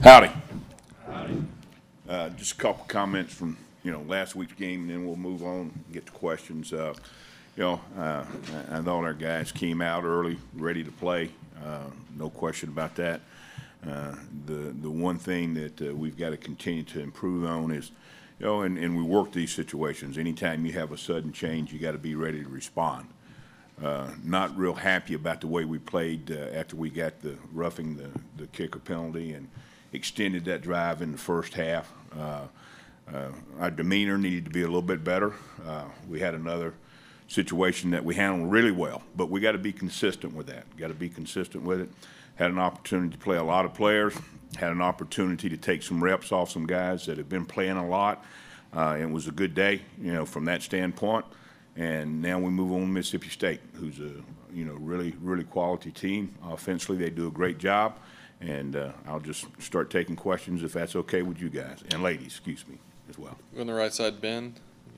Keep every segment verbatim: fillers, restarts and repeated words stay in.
Howdy. Howdy. Uh, just a couple comments from you know last week's game, and then we'll move on and get to questions. Uh, you know, uh, I, I thought our guys came out early, ready to play. Uh, no question about that. Uh, the the one thing that uh, we've got to continue to improve on is, you know, and, and we work these situations. Anytime you have a sudden change, you got to be ready to respond. Uh, not real happy about the way we played uh, after we got the roughing the, the kicker penalty and extended that drive in the first half. Uh, uh, our demeanor needed to be a little bit better. Uh, we had another situation that we handled really well, but we got to be consistent with that. Got to be consistent with it. Had an opportunity to play a lot of players. Had an opportunity to take some reps off some guys that have been playing a lot. Uh, it was a good day, you know, from that standpoint. And now we move on to Mississippi State, who's a you know really really quality team. Offensively, they do a great job. And uh, I'll just start taking questions if that's okay with you guys and ladies, excuse me, as well. On the right side, Ben.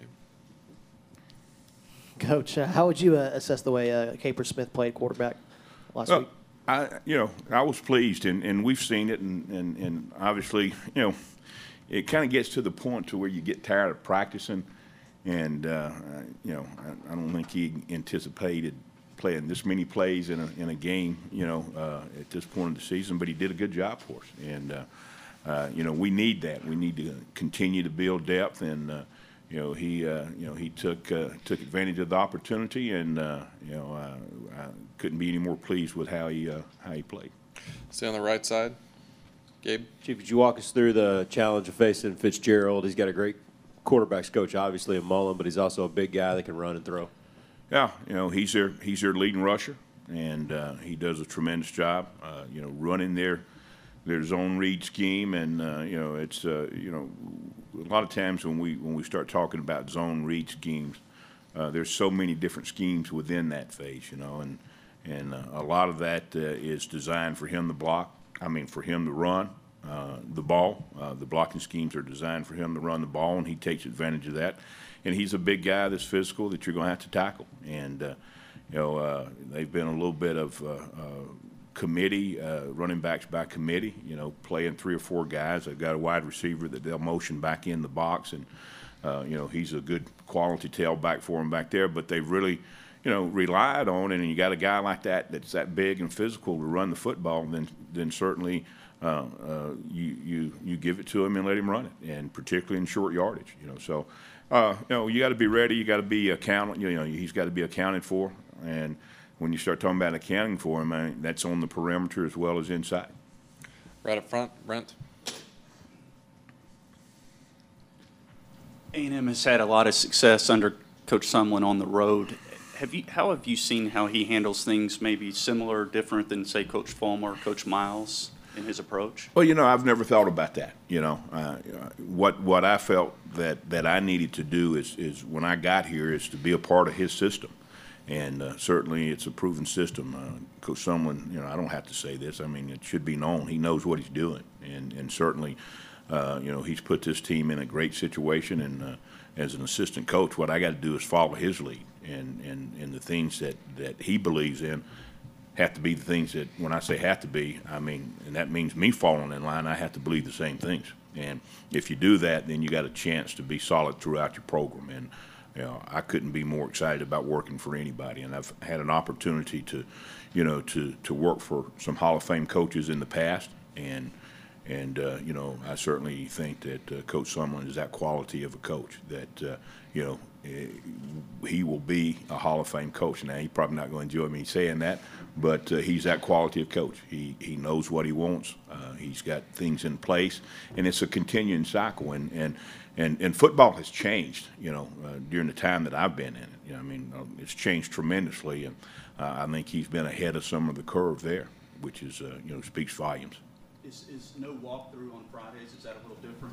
Coach, uh, how would you uh, assess the way uh, Capers Smith played quarterback last uh, week? I, you know, I was pleased, and, and we've seen it, and, and, and obviously, you know, it kind of gets to the point to where you get tired of practicing, and uh, you know, I, I don't think he anticipated playing this many plays in a in a game, you know, uh, at this point of the season. But he did a good job for us, and uh, uh, you know, we need that. We need to continue to build depth, and uh, you know, he uh, you know he took uh, took advantage of the opportunity, and uh, you know, uh, I couldn't be any more pleased with how he uh, how he played. Stay on the right side, Gabe. Chief, could you walk us through the challenge of facing Fitzgerald? He's got a great quarterbacks coach, obviously, in Mullen, but he's also a big guy that can run and throw. Yeah, you know, he's their he's their leading rusher, and uh, he does a tremendous job. Uh, you know, running their their zone read scheme, and uh, you know, it's uh, you know, a lot of times when we when we start talking about zone read schemes, uh, there's so many different schemes within that phase, you know, and and uh, a lot of that uh, is designed for him to block. I mean, for him to run uh, the ball. Uh, the blocking schemes are designed for him to run the ball, and he takes advantage of that. And he's a big guy that's physical that you're going to have to tackle. And, uh, you know, uh, they've been a little bit of uh, uh, committee, uh, running backs by committee, you know, playing three or four guys. They've got a wide receiver that they'll motion back in the box. And, uh, you know, he's a good quality tailback for them back there. But they've really, you know, relied on it. And you got a guy like that that's that big and physical to run the football, then, then certainly uh, uh, you, you, you give it to him and let him run it, and particularly in short yardage, you know. So, Uh, you know, you got to be ready. You got to be accounted. You know, he's got to be accounted for. And when you start talking about accounting for him, I mean, that's on the perimeter as well as inside. Right up front, Brent. A and M has had a lot of success under Coach Sumlin on the road. Have you? How have you seen how he handles things? Maybe similar, different than say Coach Fulmer, Coach Miles in his approach? Well, you know, I've never thought about that. You know, uh, what what I felt that, that I needed to do is is when I got here is to be a part of his system, and uh, certainly it's a proven system. Uh, Coach Sumlin, you know, I don't have to say this. I mean, it should be known. He knows what he's doing, and and certainly, uh, you know, he's put this team in a great situation. And uh, as an assistant coach, what I got to do is follow his lead, and and and the things that that he believes in have to be the things that, when I say have to be, I mean, and that means me falling in line, I have to believe the same things. And if you do that, then you got a chance to be solid throughout your program. And, you know, I couldn't be more excited about working for anybody. And I've had an opportunity to, you know, to, to work for some Hall of Fame coaches in the past. And, and uh, you know, I certainly think that uh, Coach Sumlin is that quality of a coach that, uh, you know, he will be a Hall of Fame coach. Now, he's probably not going to enjoy me saying that, but uh, he's that quality of coach. He he knows what he wants. Uh, he's got things in place, and it's a continuing cycle. And and and, and football has changed, you know, uh, during the time that I've been in it. You know, I mean, uh, it's changed tremendously, and uh, I think he's been ahead of some of the curve there, which is uh, you know speaks volumes. Is is no walkthrough on Fridays? Is that a little different?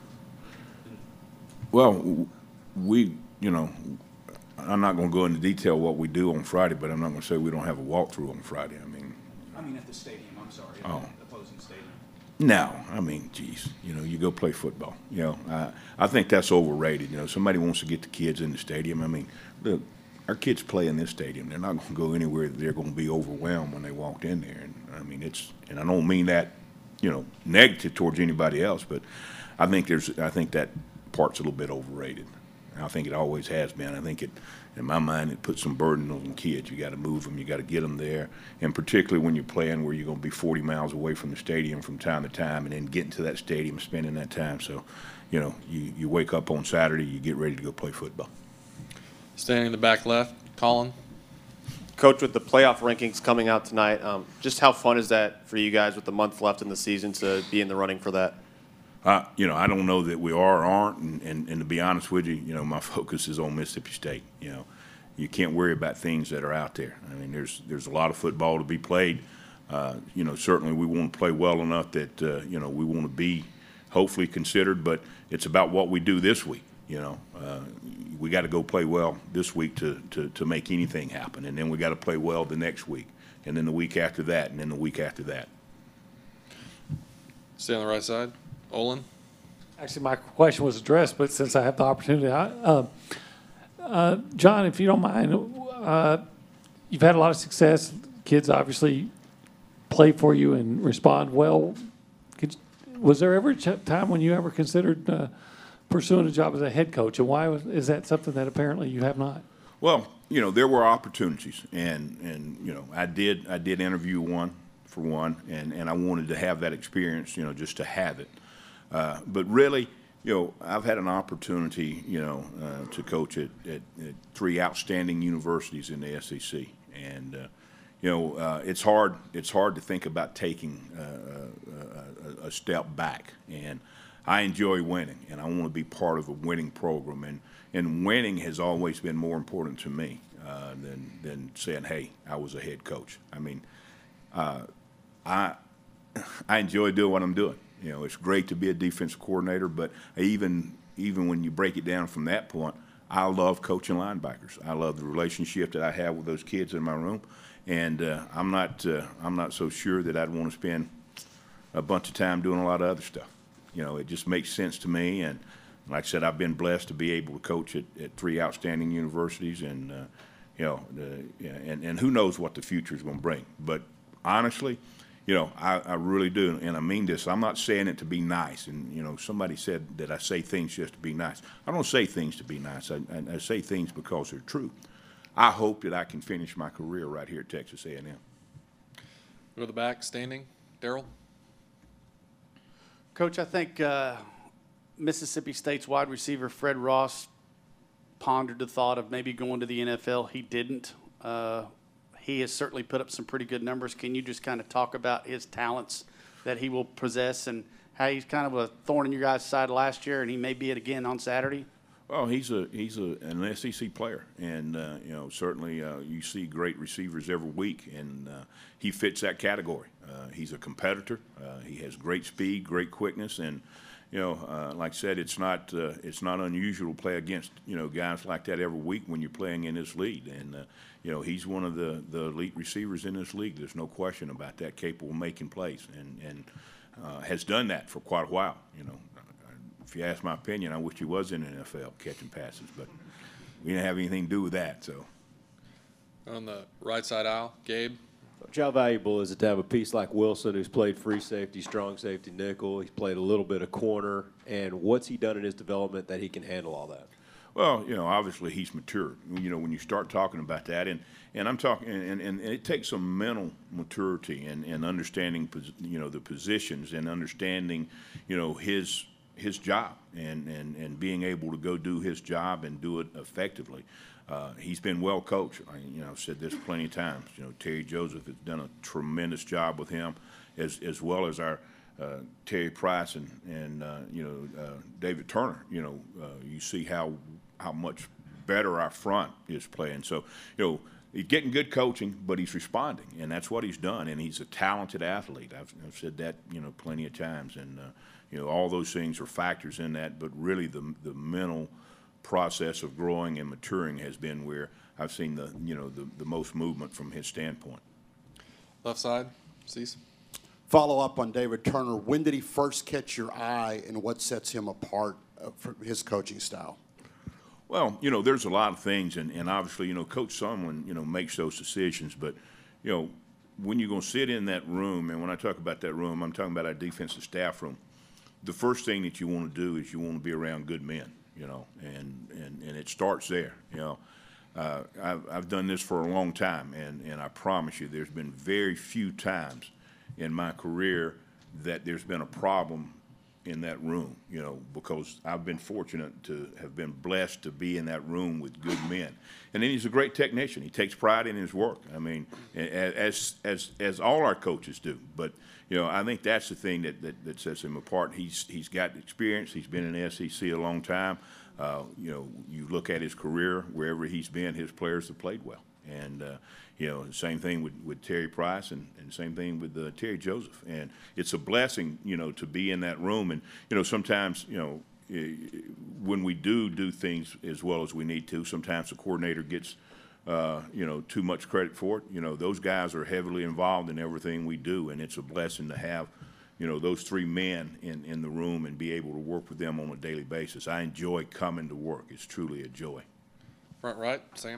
Well, we. You know, I'm not going to go into detail what we do on Friday, but I'm not going to say we don't have a walkthrough on Friday. I mean, I mean at the stadium. I'm sorry, at oh. the opposing stadium. No, I mean, geez, you know, you go play football. You know, I, I think that's overrated. You know, somebody wants to get the kids in the stadium. I mean, look, our kids play in this stadium. They're not going to go anywhere that they're going to be overwhelmed when they walk in there. And I mean, it's, and I don't mean that, you know, negative towards anybody else, but I think there's, I think that part's a little bit overrated. I think it always has been. I think it, in my mind, it puts some burden on kids. You got to move them, you got to get them there, and particularly when you're playing where you're going to be forty miles away from the stadium from time to time, and then getting to that stadium, spending that time. So, you know, you, you wake up on Saturday, you get ready to go play football. Standing in the back left, Colin. Coach, with the playoff rankings coming out tonight, um, just how fun is that for you guys with a month left in the season to be in the running for that? Uh, you know, I don't know that we are or aren't, and, and, and to be honest with you, you know, my focus is on Mississippi State. You know, you can't worry about things that are out there. I mean, there's there's a lot of football to be played. Uh, you know, certainly we want to play well enough that, uh, you know, we want to be hopefully considered, but it's about what we do this week. You know, uh, we got to go play well this week to, to, to make anything happen, and then we got to play well the next week, and then the week after that, and then the week after that. Stay on the right side. Olin. Actually, my question was addressed, but since I have the opportunity, I, uh, uh, John, if you don't mind, uh, you've had a lot of success. Kids obviously play for you and respond well. Could, was there ever a ch- time when you ever considered uh, pursuing a job as a head coach, and why was, is that something that apparently you have not? Well, you know, there were opportunities, and, and you know, I did I did interview one for one, and, and I wanted to have that experience, you know, just to have it. Uh, but really, you know, I've had an opportunity, you know, uh, to coach at, at, at three outstanding universities in the S E C, and uh, you know, uh, it's hard. It's hard to think about taking uh, a, a step back. And I enjoy winning, and I want to be part of a winning program. And and winning has always been more important to me uh, than than saying, "Hey, I was a head coach." I mean, uh, I I enjoy doing what I'm doing. You know, it's great to be a defensive coordinator, but even even when you break it down from that point, I love coaching linebackers. I love the relationship that I have with those kids in my room, and uh, I'm not uh, I'm not so sure that I'd want to spend a bunch of time doing a lot of other stuff. You know, it just makes sense to me, and like I said, I've been blessed to be able to coach at, at three outstanding universities, and uh, you know, the, and and who knows what the future is going to bring. But honestly, you know, I, I really do, and I mean this. I'm not saying it to be nice. And, you know, somebody said that I say things just to be nice. I don't say things to be nice. I, I, I say things because they're true. I hope that I can finish my career right here at Texas A and M. Go to the back, standing. Daryl. Coach, I think uh, Mississippi State's wide receiver Fred Ross pondered the thought of maybe going to the N F L. He didn't. Uh, He has certainly put up some pretty good numbers. Can you just kind of talk about his talents that he will possess and how he's kind of a thorn in your guys' side last year, and he may be it again on Saturday? Well, he's a he's a, an S E C player, and uh, you know, certainly uh, you see great receivers every week, and uh, he fits that category. Uh, he's a competitor. Uh, he has great speed, great quickness, and you know, uh, like I said, it's not uh, it's not unusual to play against, you know, guys like that every week when you're playing in this league. And uh, you know, he's one of the, the elite receivers in this league. There's no question about that. Capable of making plays, and and uh, has done that for quite a while. You know, if you ask my opinion, I wish he was in the N F L catching passes, but we didn't have anything to do with that. So On the right side aisle, Gabe. How valuable is it to have a piece like Wilson, who's played free safety, strong safety, nickel? He's played a little bit of corner. And what's he done in his development that he can handle all that? Well, you know, obviously he's matured. You know, when you start talking about that, and, and I'm talking, and, and, and it takes some mental maturity and, and understanding, you know, the positions and understanding, you know, his his job and, and, and being able to go do his job and do it effectively. Uh, he's been well coached. I, you know, I've said this plenty of times. You know, Terry Joseph has done a tremendous job with him, as as well as our uh, Terry Price and and uh, you know uh, David Turner. You know, uh, you see how how much better our front is playing. So, you know, he's getting good coaching, but he's responding, and that's what he's done. And he's a talented athlete. I've, I've said that, you know, plenty of times. And uh, you know, all those things are factors in that. But really, the the mental process of growing and maturing has been where I've seen the you know the, the most movement from his standpoint. Left side, Cease. Follow up on David Turner. When did he first catch your eye, and what sets him apart uh, from his coaching style? Well, you know, there's a lot of things, and, and obviously, you know, Coach Sumlin, you know, makes those decisions. But, you know, when you're going to sit in that room, and when I talk about that room, I'm talking about our defensive staff room, the first thing that you want to do is you want to be around good men, you know, and, and, and it starts there, you know. Uh, I've, I've done this for a long time, and, and I promise you there's been very few times in my career that there's been a problem in that room, you know, because I've been fortunate to have been blessed to be in that room with good men. And then he's a great technician. He takes pride in his work. I mean, as as as all our coaches do. But, you know, I think that's the thing that, that, that sets him apart. He's he's got experience. He's been in the S E C a long time. Uh, you know, you look at his career, wherever he's been, his players have played well. And, uh, you know, same thing with, with Terry Price and, and same thing with uh, Terry Joseph. And it's a blessing, you know, to be in that room. And, you know, sometimes, you know, when we do do things as well as we need to, sometimes the coordinator gets, uh, you know, too much credit for it. You know, those guys are heavily involved in everything we do, and it's a blessing to have, you know, those three men in, in the room and be able to work with them on a daily basis. I enjoy coming to work. It's truly a joy. Front right, Sam.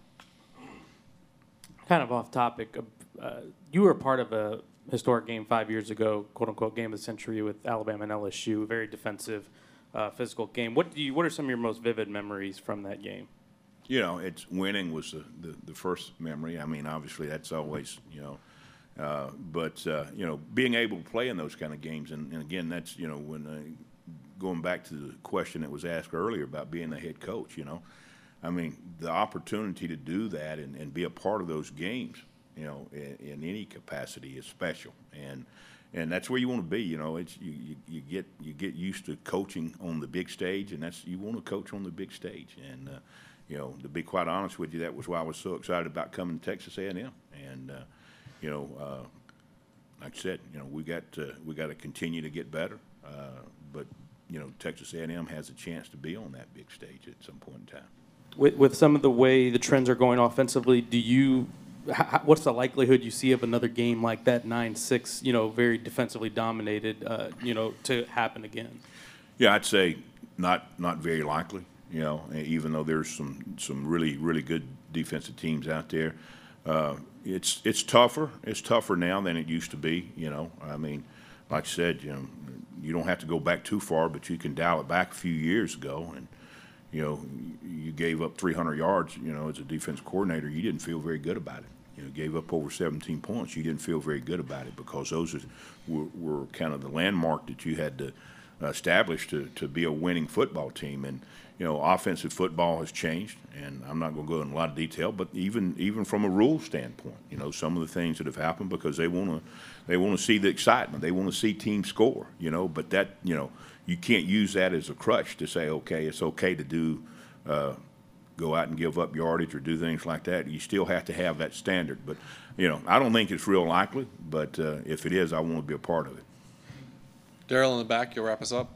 Kind of off topic, uh, you were a part of a historic game five years ago, quote unquote, game of the century with Alabama and L S U, very defensive, uh, physical game. What do you, what are some of your most vivid memories from that game? You know, it's winning was the, the, the first memory. I mean, obviously that's always, you know, uh, but, uh, you know, being able to play in those kind of games. And, and again, that's, you know, when uh, going back to the question that was asked earlier about being the head coach, you know, I mean, the opportunity to do that and, and be a part of those games, you know, in, in any capacity is special. And and that's where you want to be, you know. It's you, you, you get you get used to coaching on the big stage, and that's you want to coach on the big stage. And uh, you know, to be quite honest with you, that was why I was so excited about coming to Texas A and M. And uh, you know, uh, like I said, you know, we got uh, we got to continue to get better. Uh, but you know, Texas A and M has a chance to be on that big stage at some point in time. With, with some of the way the trends are going offensively, do you, h- what's the likelihood you see of another game like that, nine six, you know, very defensively dominated, uh, you know, to happen again? Yeah, I'd say not not very likely, you know, even though there's some, some really, really good defensive teams out there. Uh, it's it's tougher. It's tougher now than it used to be, you know. I mean, like I said, you know, you don't have to go back too far, but you can dial it back a few years ago, and you know, you gave up three hundred yards, you know, as a defense coordinator, you didn't feel very good about it. You know, gave up over seventeen points, you didn't feel very good about it because those are, were, were kind of the landmark that you had to establish to, to be a winning football team. And, you know, offensive football has changed, and I'm not going to go in a lot of detail, but even even from a rule standpoint, you know, some of the things that have happened because they want to they want to see the excitement. They want to see teams score, you know, but that, you know, you can't use that as a crutch to say, okay, it's okay to do, uh, go out and give up yardage or do things like that. You still have to have that standard. But, you know, I don't think it's real likely, but uh, if it is, I want to be a part of it. Daryl in the back, you'll wrap us up.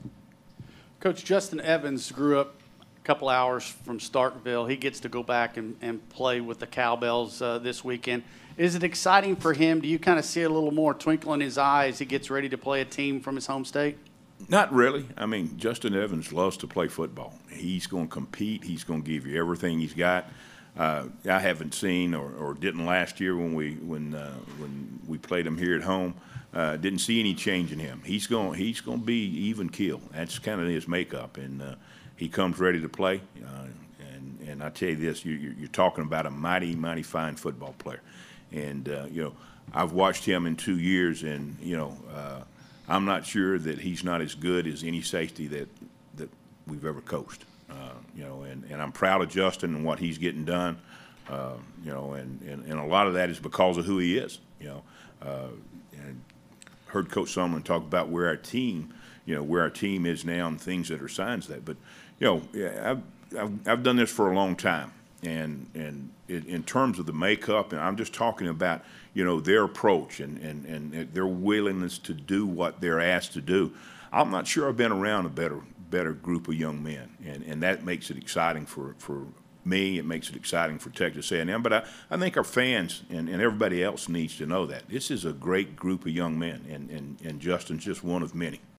Coach Justin Evans grew up a couple hours from Starkville. He gets to go back and, and play with the Cowbells uh, this weekend. Is it exciting for him? Do you kind of see a little more twinkle in his eye as he gets ready to play a team from his home state? Not really. I mean, Justin Evans loves to play football. He's going to compete. He's going to give you everything he's got. Uh, I haven't seen or, or didn't last year when we when uh, when we played him here at home. Uh, didn't see any change in him. He's going he's going to be even keel. That's kind of his makeup, and uh, he comes ready to play. Uh, and and I tell you this, you, you're talking about a mighty mighty fine football player, and uh, you know I've watched him in two years, and you know. Uh, I'm not sure that he's not as good as any safety that that we've ever coached. Uh, you know, and, and I'm proud of Justin and what he's getting done. Uh, you know, and, and, and a lot of that is because of who he is. You know, uh, and heard Coach Sumlin talk about where our team, you know, where our team is now and things that are signs of that. But you know, yeah, I've, I've I've done this for a long time, and and in, in terms of the makeup, and I'm just talking about, you know, their approach and, and, and their willingness to do what they're asked to do. I'm not sure I've been around a better better group of young men, and, and that makes it exciting for, for me. It makes it exciting for Texas A and M. But I, I think our fans and, and everybody else needs to know that. This is a great group of young men, and, and, and Justin's just one of many.